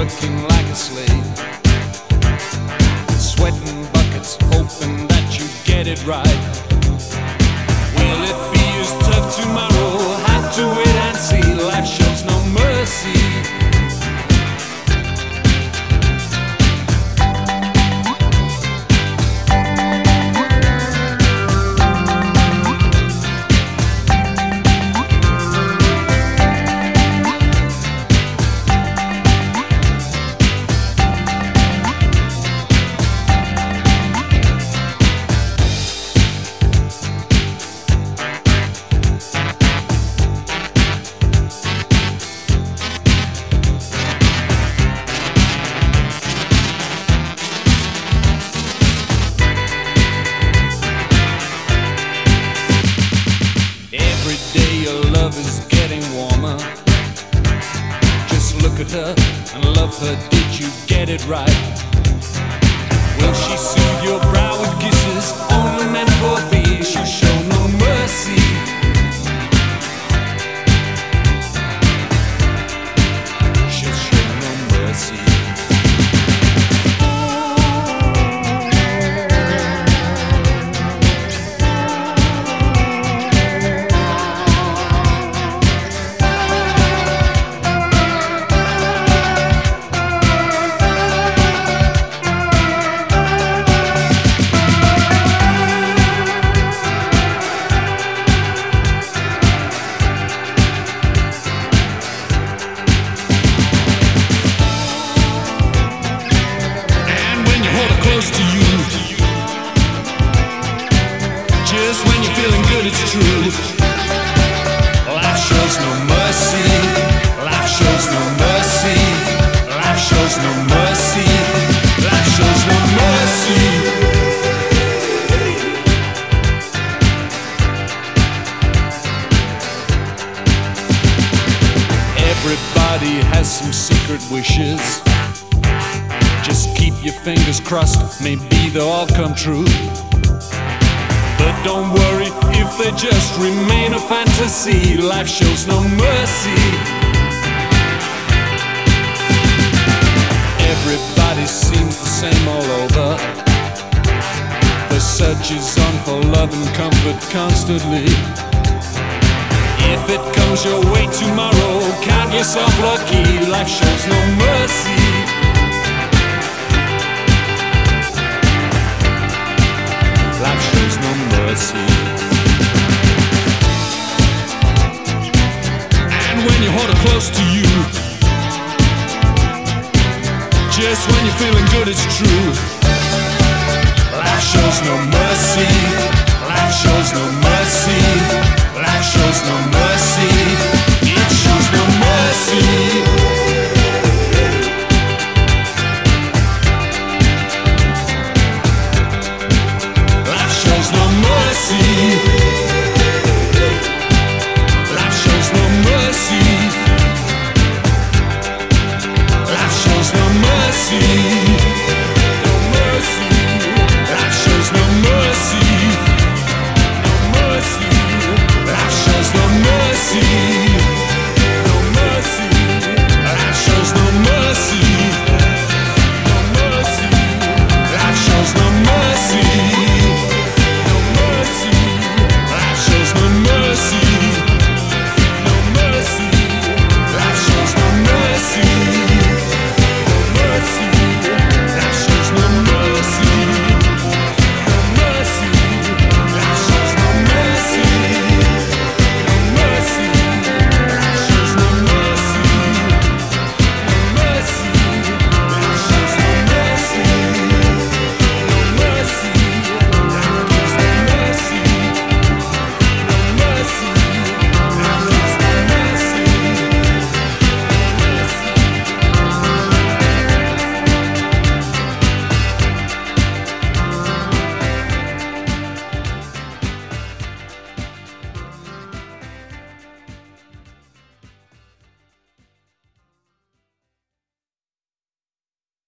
working like a slave, sweating buckets, hoping that you get it right. Will it be as tough tomorrow? Have to wait and see. Life shows no mercy. Every day your love is getting warmer. Just look at her and love her. Did you get it right? Will she soothe your brow with kisses only meant for thee? She'll show no mercy. She'll show no mercy. Close to you, just when you're feeling good, it's true. Life shows no mercy. Life shows no mercy. Life shows no mercy. Life shows no mercy. Everybody has some secret wishes. Just keep your fingers crossed, maybe they'll all come true. But don't worry if they just remain a fantasy. Life shows no mercy. Everybody seems the same all over. The search is on for love and comfort constantly. If it comes your way tomorrow, count yourself lucky. Life shows no mercy. Life shows no mercy. And when you hold her close to you,